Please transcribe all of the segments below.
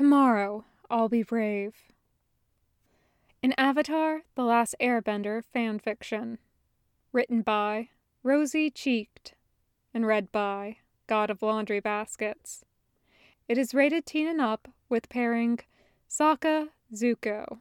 Tomorrow, I'll be brave. An Avatar: The Last Airbender fanfiction. Written by Rosy-Cheeked and read by God of Laundry Baskets. It is rated teen and up with pairing Sokka Zuko.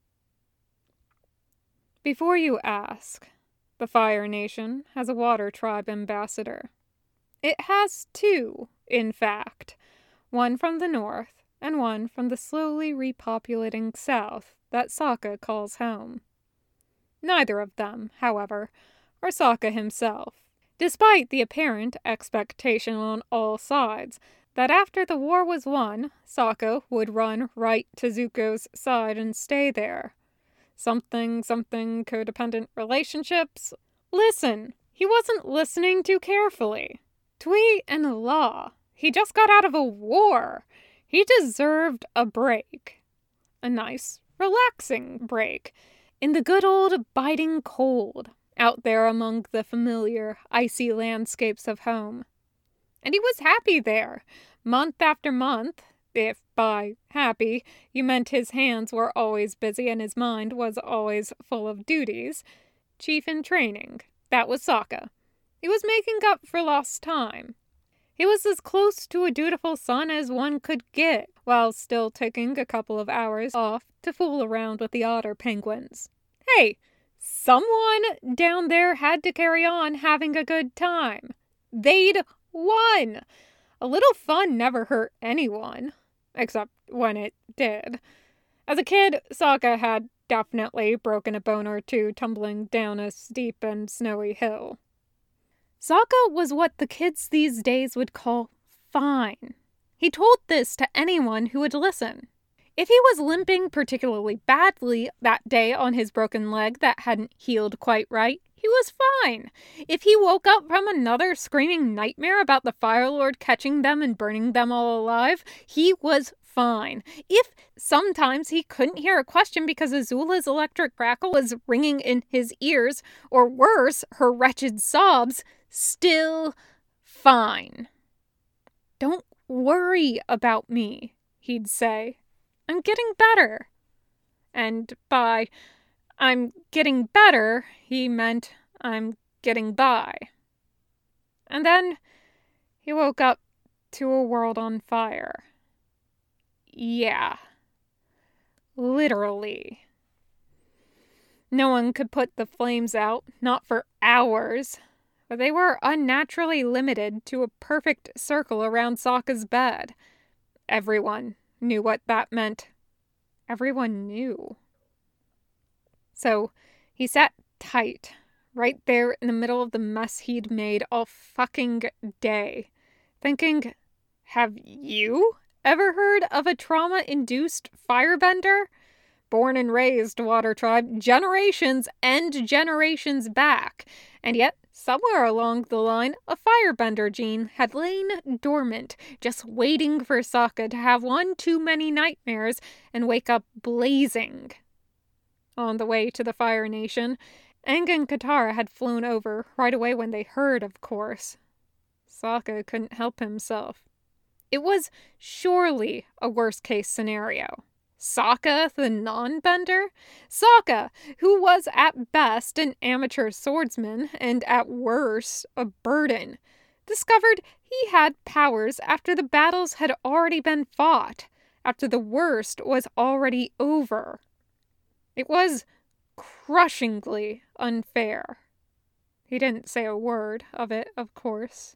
Before you ask, the Fire Nation has a Water Tribe ambassador. It has two, in fact, one from the north and one from the slowly repopulating south that Sokka calls home. Neither of them, however, are Sokka himself, despite the apparent expectation on all sides that after the war was won, Sokka would run right to Zuko's side and stay there. Something codependent relationships. Listen, he wasn't listening too carefully. Tui and Law. He just got out of a war. He deserved a break. A nice, relaxing break. In the good old biting cold, out there among the familiar, icy landscapes of home. And he was happy there, month after month, if by happy you meant his hands were always busy and his mind was always full of duties. Chief in training, that was Sokka. He was making up for lost time. He was as close to a dutiful son as one could get, while still taking a couple of hours off to fool around with the otter penguins. Hey, someone down there had to carry on having a good time. They'd won. A little fun never hurt anyone, except when it did. As a kid, Sokka had definitely broken a bone or two tumbling down a steep and snowy hill. Sokka was what the kids these days would call fine. He told this to anyone who would listen. If he was limping particularly badly that day on his broken leg that hadn't healed quite right, he was fine. If he woke up from another screaming nightmare about the Fire Lord catching them and burning them all alive, he was fine. If sometimes he couldn't hear a question because Azula's electric crackle was ringing in his ears, or worse, her wretched sobs, still fine. Don't worry about me, he'd say. I'm getting better. And by I'm getting better, he meant I'm getting by. And then he woke up to a world on fire. Yeah. Literally. No one could put the flames out, not for hours, but they were unnaturally limited to a perfect circle around Sokka's bed. Everyone knew what that meant. Everyone knew. So he sat tight, right there in the middle of the mess he'd made all fucking day, thinking, have you ever heard of a trauma-induced firebender? Born and raised Water Tribe, generations and generations back, and yet somewhere along the line, a firebender gene had lain dormant, just waiting for Sokka to have one too many nightmares and wake up blazing. On the way to the Fire Nation, Aang and Katara had flown over right away when they heard, of course. Sokka couldn't help himself. It was surely a worst-case scenario. Sokka, the non-bender? Sokka, who was at best an amateur swordsman and at worst a burden, discovered he had powers after the battles had already been fought, after the worst was already over. It was crushingly unfair. He didn't say a word of it, of course.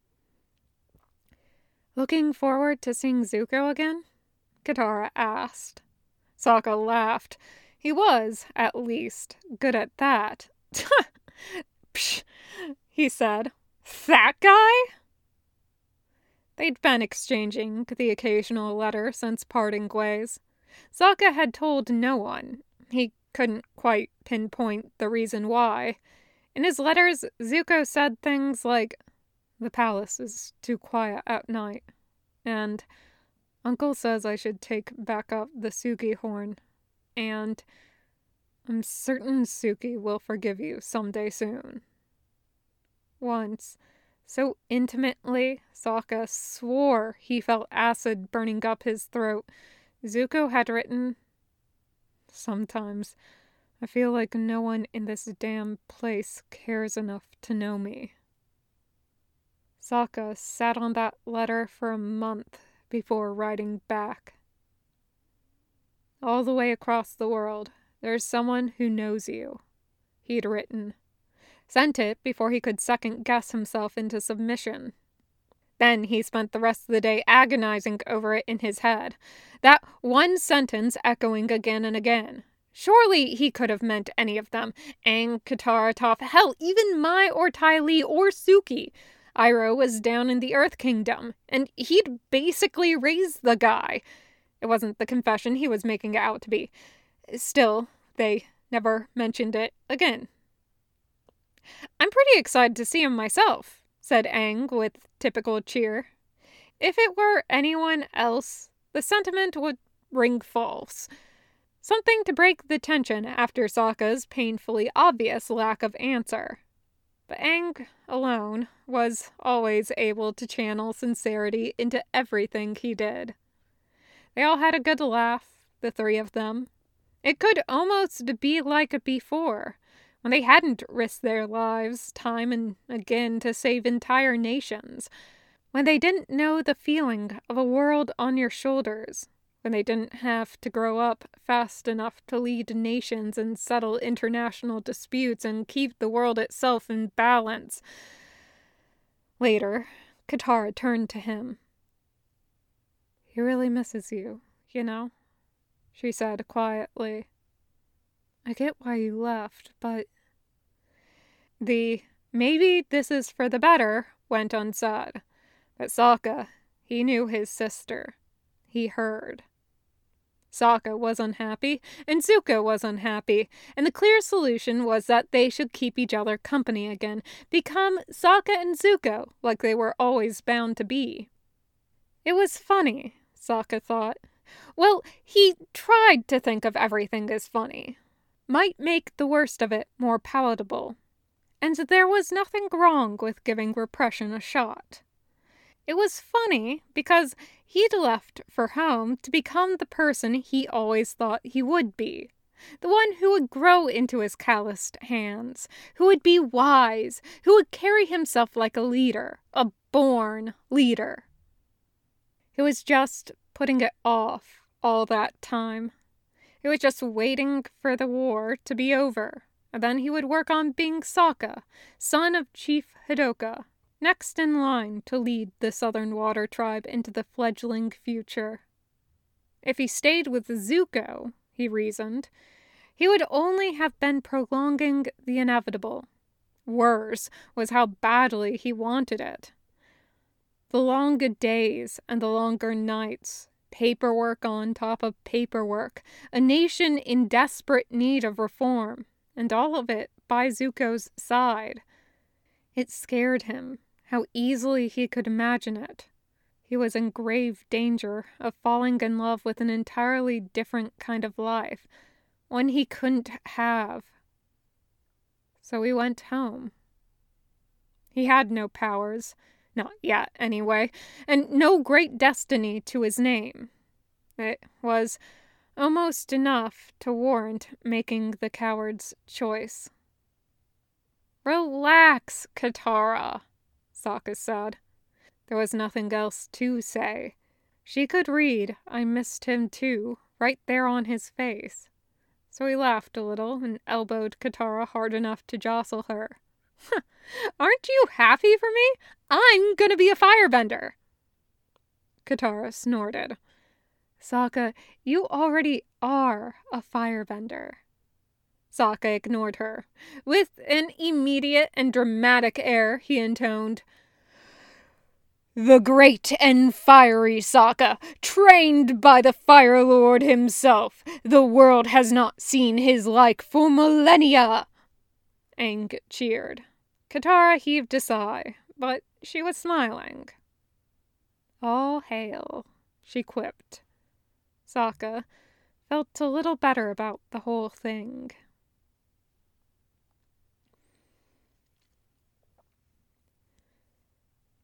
Looking forward to seeing Zuko again? Katara asked. Sokka laughed. He was, at least, good at that. Psh, he said. That guy? They'd been exchanging the occasional letter since parting ways. Sokka had told no one. He couldn't quite pinpoint the reason why. In his letters, Zuko said things like, "The palace is too quiet at night," and "Uncle says I should take back up the Sugi horn," and "I'm certain Suki will forgive you someday soon." Once, So intimately, Sokka swore he felt acid burning up his throat. Zuko had written, "Sometimes I feel like no one in this damn place cares enough to know me." Sokka sat on that letter for a month before writing back. "All the way across the world, there's someone who knows you," he'd written. Sent it before he could second-guess himself into submission. Then he spent the rest of the day agonizing over it in his head. That one sentence echoing again and again. Surely he could have meant any of them. Aang, Katara, Toph, hell, even Mai or Ty Lee or Suki. Iroh was down in the Earth Kingdom, and he'd basically raised the guy. It wasn't the confession he was making it out to be. Still, they never mentioned it again. "I'm pretty excited to see him myself," said Aang with typical cheer. If it were anyone else, the sentiment would ring false. Something to break the tension after Sokka's painfully obvious lack of answer. But Aang alone was always able to channel sincerity into everything he did. They all had a good laugh, the three of them. It could almost be like before, when they hadn't risked their lives time and again to save entire nations, when they didn't know the feeling of a world on your shoulders, when they didn't have to grow up fast enough to lead nations and settle international disputes and keep the world itself in balance. Later, Katara turned to him. "He really misses you, you know," she said quietly. "I get why you left, but..." The "maybe this is for the better" went unsaid. But Sokka, he knew his sister. He heard. Sokka was unhappy, and Zuko was unhappy, and the clear solution was that they should keep each other company again, become Sokka and Zuko, like they were always bound to be. It was funny, Sokka thought. Well, he tried to think of everything as funny. Might make the worst of it more palatable. And there was nothing wrong with giving repression a shot. It was funny because he'd left for home to become the person he always thought he would be. The one who would grow into his calloused hands, who would be wise, who would carry himself like a leader, a born leader. It was just putting it off all that time. It was just waiting for the war to be over. And then he would work on being Sokka, son of Chief Hidoka, next in line to lead the Southern Water Tribe into the fledgling future. If he stayed with Zuko, he reasoned, he would only have been prolonging the inevitable. Worse was how badly he wanted it. The longer days and the longer nights, paperwork on top of paperwork, a nation in desperate need of reform, and all of it by Zuko's side. It scared him, how easily he could imagine it. He was in grave danger of falling in love with an entirely different kind of life, one he couldn't have. So he went home. He had no powers, not yet anyway, and no great destiny to his name. It was almost enough to warrant making the coward's choice. "Relax, Katara," Sokka said. There was nothing else to say. She could read "I missed him too" right there on his face. So he laughed a little and elbowed Katara hard enough to jostle her. "Aren't you happy for me? I'm gonna be a firebender." Katara snorted. "Sokka, you already are a firebender." Sokka ignored her. With an immediate and dramatic air, he intoned, "The great and fiery Sokka, trained by the Fire Lord himself. The world has not seen his like for millennia." Aang cheered. Katara heaved a sigh, but she was smiling. "All hail," she quipped. Sokka felt a little better about the whole thing.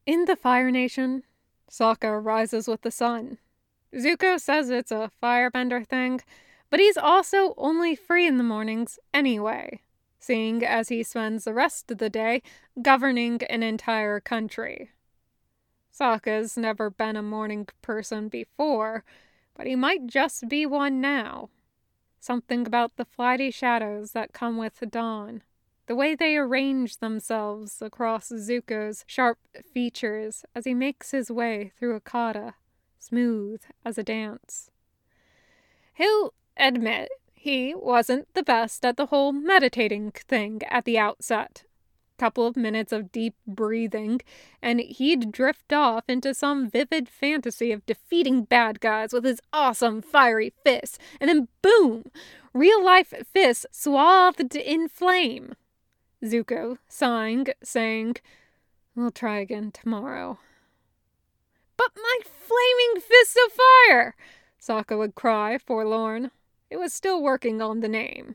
In the Fire Nation, Sokka rises with the sun. Zuko says it's a firebender thing, but he's also only free in the mornings anyway, seeing as he spends the rest of the day governing an entire country. Sokka's never been a morning person before, but he might just be one now. Something about the flighty shadows that come with dawn, the way they arrange themselves across Zuko's sharp features as he makes his way through Akata, smooth as a dance. He'll admit he wasn't the best at the whole meditating thing at the outset. Couple of minutes of deep breathing, and he'd drift off into some vivid fantasy of defeating bad guys with his awesome fiery fists, and then boom! Real-life fists swathed in flame. Zuko, sighing, saying, "We'll try again tomorrow." "But my flaming fists of fire!" Sokka would cry, forlorn. It was still working on the name.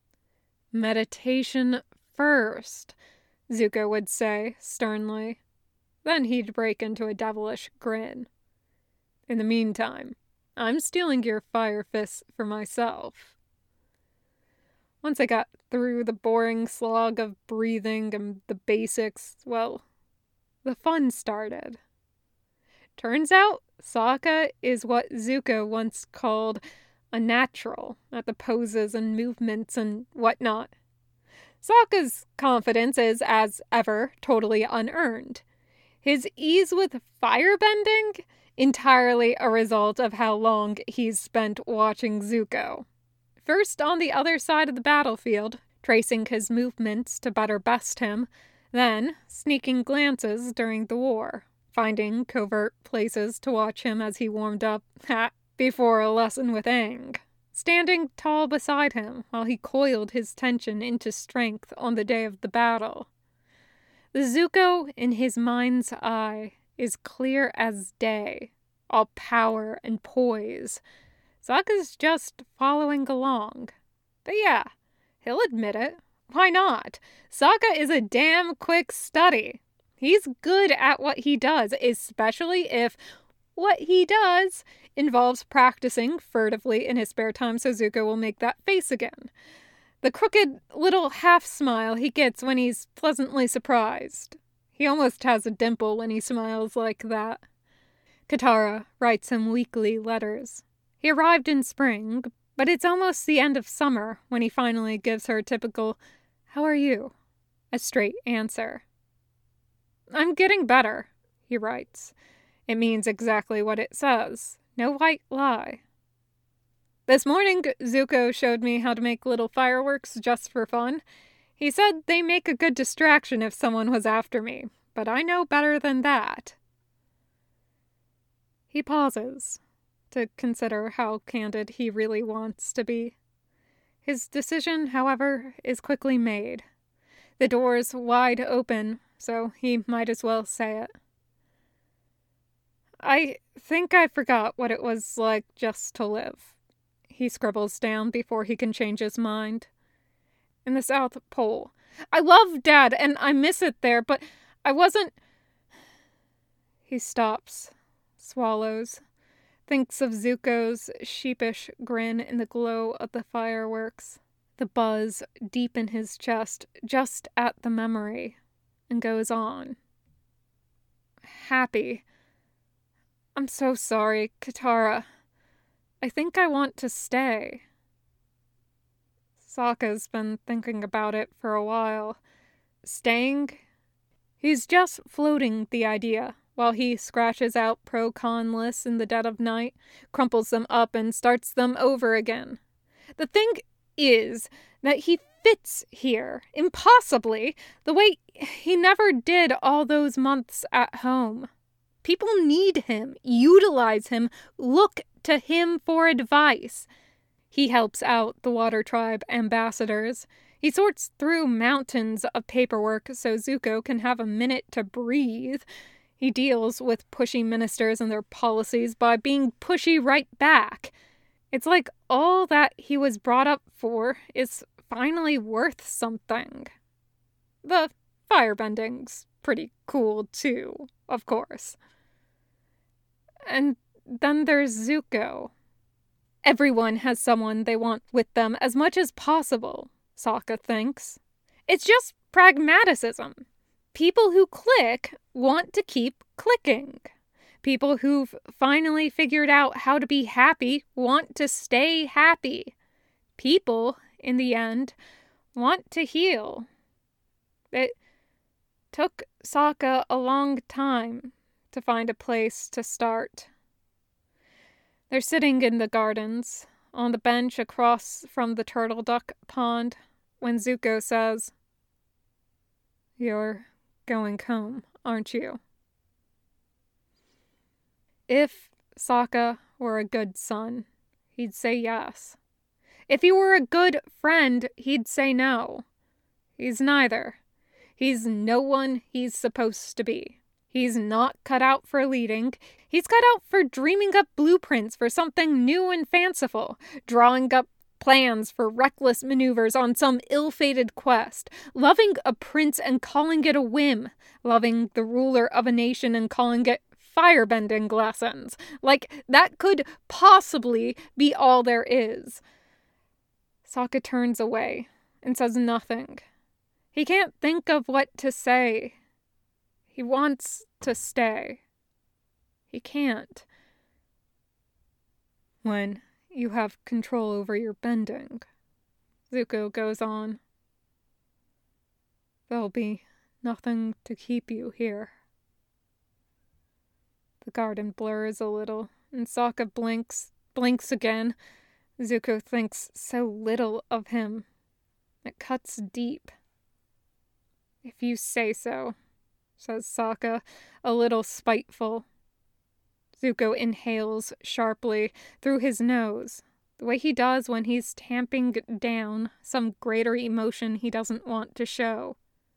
"Meditation first," Zuko would say, sternly. Then he'd break into a devilish grin. "In the meantime, I'm stealing your fire fists for myself." Once I got through the boring slog of breathing and the basics, well, the fun started. Turns out, Sokka is what Zuko once called a natural at the poses and movements and whatnot. Sokka's confidence is, as ever, totally unearned. His ease with firebending? Entirely a result of how long he's spent watching Zuko. First on the other side of the battlefield, tracing his movements to better best him, then sneaking glances during the war, finding covert places to watch him as he warmed up before a lesson with Aang. Standing tall beside him while he coiled his tension into strength on the day of the battle. The Zuko in his mind's eye is clear as day, all power and poise. Sokka's just following along. But yeah, he'll admit it. Why not? Sokka is a damn quick study. He's good at what he does, especially if what he does involves practicing furtively in his spare time so Zuko will make that face again. The crooked little half-smile he gets when he's pleasantly surprised. He almost has a dimple when he smiles like that. Katara writes him weekly letters. He arrived in spring, but it's almost the end of summer when he finally gives her typical, "How are you?" a straight answer. "I'm getting better," he writes. It means exactly what it says. No white lie. This morning, Zuko showed me how to make little fireworks just for fun. He said they make a good distraction if someone was after me, but I know better than that. He pauses to consider how candid he really wants to be. His decision, however, is quickly made. The door's wide open, so he might as well say it. "I think I forgot what it was like just to live," he scribbles down before he can change his mind. "In the South Pole. I love Dad, and I miss it there, but I wasn't..." He stops, swallows, thinks of Zuko's sheepish grin in the glow of the fireworks, the buzz deep in his chest just at the memory, and goes on. "Happy. I'm so sorry, Katara. I think I want to stay." Sokka's been thinking about it for a while. Staying? He's just floating the idea while he scratches out pro-con lists in the dead of night, crumples them up, and starts them over again. The thing is that he fits here, impossibly, the way he never did all those months at home. People need him, utilize him, look to him for advice. He helps out the Water Tribe ambassadors. He sorts through mountains of paperwork so Zuko can have a minute to breathe. He deals with pushy ministers and their policies by being pushy right back. It's like all that he was brought up for is finally worth something. The firebending's pretty cool too, of course. And then there's Zuko. Everyone has someone they want with them as much as possible, Sokka thinks. It's just pragmaticism. People who click want to keep clicking. People who've finally figured out how to be happy want to stay happy. People, in the end, want to heal. It took Sokka a long time to find a place to start. They're sitting in the gardens, on the bench across from the turtle duck pond, when Zuko says, "You're going home, aren't you?" If Sokka were a good son, he'd say yes. If he were a good friend, he'd say no. He's neither. He's no one he's supposed to be. He's not cut out for leading. He's cut out for dreaming up blueprints for something new and fanciful, drawing up plans for reckless maneuvers on some ill-fated quest, loving a prince and calling it a whim, loving the ruler of a nation and calling it firebending lessons. Like, that could possibly be all there is. Sokka turns away and says nothing. He can't think of what to say. He wants to stay. He can't. When you have control over your bending, Zuko goes on, there'll be nothing to keep you here. The garden blurs a little, and Sokka blinks again. Zuko thinks so little of him. It cuts deep. "If you say so," says Sokka, a little spiteful. Zuko inhales sharply through his nose, the way he does when he's tamping down some greater emotion he doesn't want to show.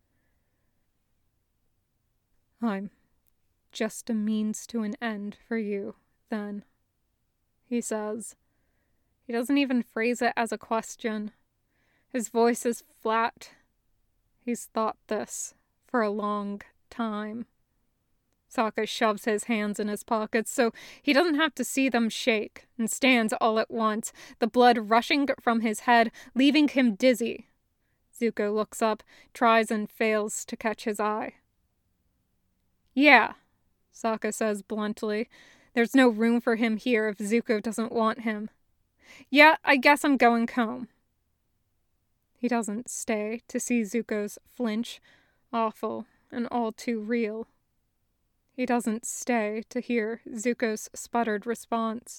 "I'm just a means to an end for you, then," he says. He doesn't even phrase it as a question. His voice is flat. He's thought this for a long time. Sokka shoves his hands in his pockets so he doesn't have to see them shake, and stands all at once, the blood rushing from his head, leaving him dizzy. Zuko looks up, tries and fails to catch his eye. "Yeah," Sokka says bluntly. There's no room for him here if Zuko doesn't want him. "Yeah, I guess I'm going home." He doesn't stay to see Zuko's flinch, awful and all too real. He doesn't stay to hear Zuko's sputtered response.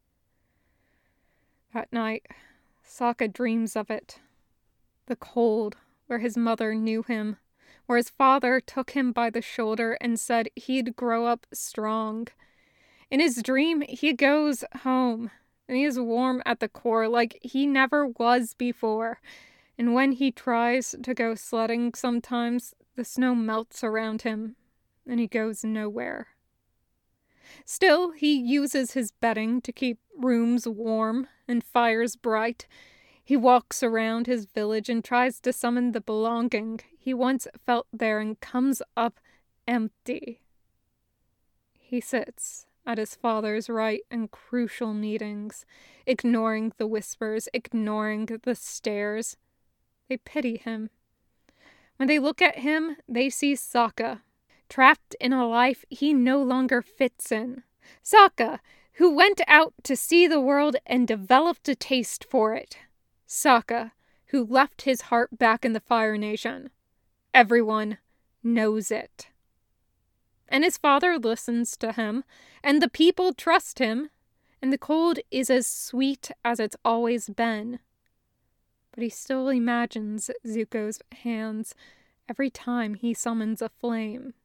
That night, Sokka dreams of it. The cold, where his mother knew him, where his father took him by the shoulder and said he'd grow up strong. In his dream, he goes home, and he is warm at the core like he never was before. And when he tries to go sledding sometimes, the snow melts around him, and he goes nowhere. Still, he uses his bedding to keep rooms warm and fires bright. He walks around his village and tries to summon the belonging he once felt there and comes up empty. He sits at his father's right and crucial meetings, ignoring the whispers, ignoring the stares. They pity him. When they look at him, they see Sokka, trapped in a life he no longer fits in. Sokka, who went out to see the world and developed a taste for it. Sokka, who left his heart back in the Fire Nation. Everyone knows it. And his father listens to him, and the people trust him, and the cold is as sweet as it's always been. But he still imagines Zuko's hands every time he summons a flame.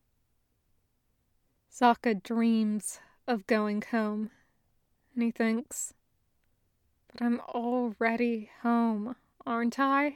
Sokka dreams of going home, and he thinks, but I'm already home, aren't I?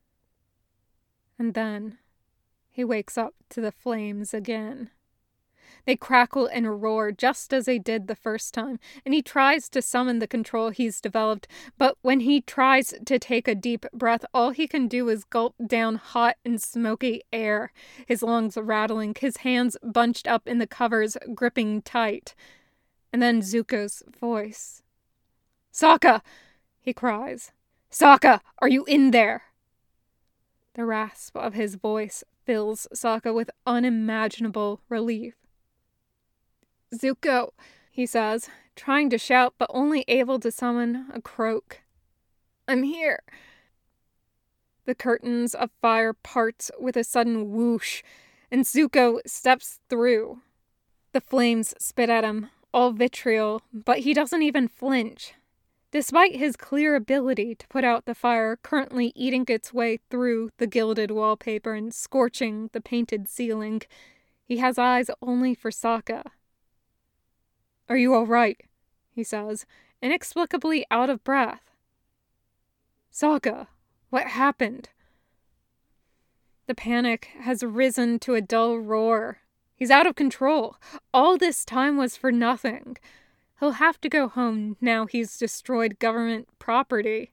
And then he wakes up to the flames again. They crackle and roar just as they did the first time, and he tries to summon the control he's developed, but when he tries to take a deep breath, all he can do is gulp down hot and smoky air, his lungs rattling, his hands bunched up in the covers, gripping tight. And then Zuko's voice. "Sokka!" he cries. "Sokka, are you in there?" The rasp of his voice fills Sokka with unimaginable relief. "Zuko," he says, trying to shout but only able to summon a croak. "I'm here." The curtains of fire parts with a sudden whoosh, and Zuko steps through. The flames spit at him, all vitriol, but he doesn't even flinch. Despite his clear ability to put out the fire currently eating its way through the gilded wallpaper and scorching the painted ceiling, he has eyes only for Sokka. "Are you all right?" he says, inexplicably out of breath. "Sokka, what happened?" The panic has risen to a dull roar. He's out of control. All this time was for nothing. He'll have to go home now he's destroyed government property.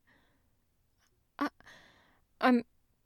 I'm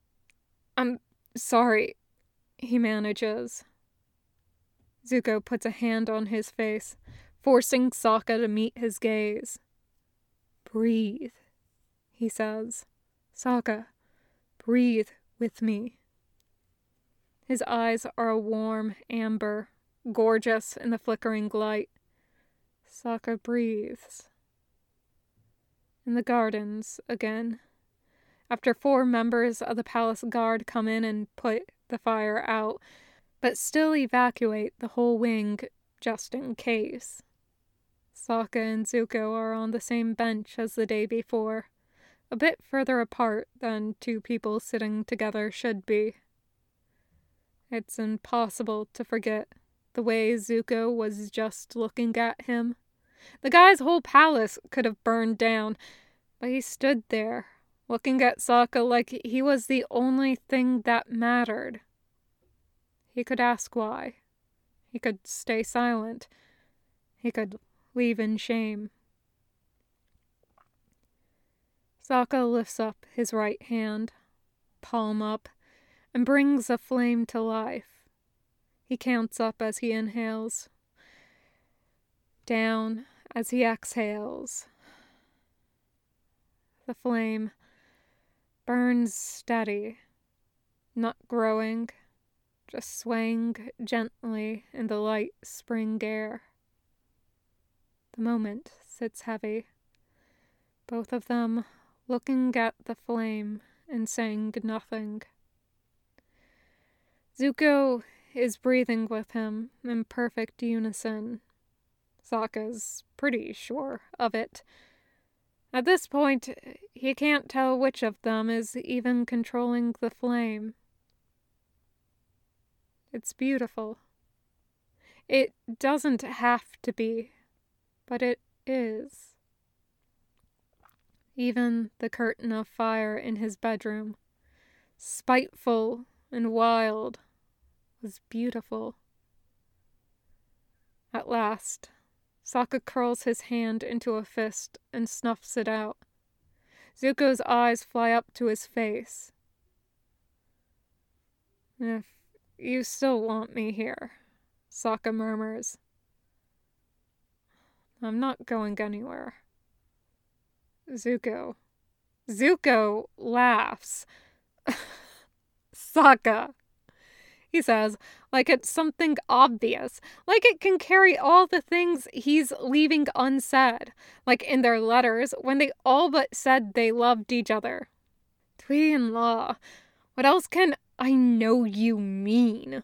sorry," he manages. Zuko puts a hand on his face, forcing Sokka to meet his gaze. "Breathe," he says. "Sokka, breathe with me." His eyes are a warm amber, gorgeous in the flickering light. Sokka breathes. In the gardens again, after 4 members of the palace guard come in and put the fire out, but still evacuate the whole wing just in case. Sokka and Zuko are on the same bench as the day before, a bit further apart than 2 people sitting together should be. It's impossible to forget the way Zuko was just looking at him. The guy's whole palace could have burned down, but he stood there, looking at Sokka like he was the only thing that mattered. He could ask why. He could stay silent. He could leave in shame. Sokka lifts up his right hand, palm up, and brings a flame to life. He counts up as he inhales, down as he exhales. The flame burns steady, not growing, just swaying gently in the light spring air. The moment sits heavy, both of them looking at the flame and saying nothing. Zuko is breathing with him in perfect unison. Sokka's pretty sure of it. At this point, he can't tell which of them is even controlling the flame. It's beautiful. It doesn't have to be, but it is. Even the curtain of fire in his bedroom, spiteful and wild, was beautiful. At last, Sokka curls his hand into a fist and snuffs it out. Zuko's eyes fly up to his face. "If you still want me here," Sokka murmurs, "I'm not going anywhere." Zuko laughs. "Sokka," he says, like it's something obvious, like it can carry all the things he's leaving unsaid, like in their letters when they all but said they loved each other. Tui and Law, what else can I know you mean?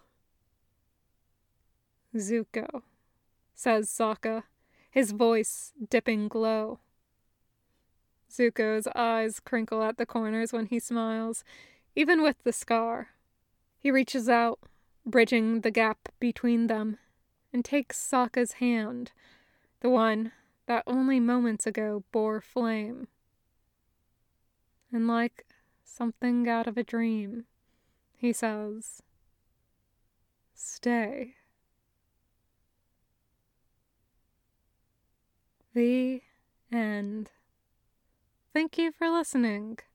"Zuko," says Sokka, his voice dipping low. Zuko's eyes crinkle at the corners when he smiles, even with the scar. He reaches out, bridging the gap between them, and takes Sokka's hand, the one that only moments ago bore flame. And like something out of a dream, he says, "Stay." The end. Thank you for listening.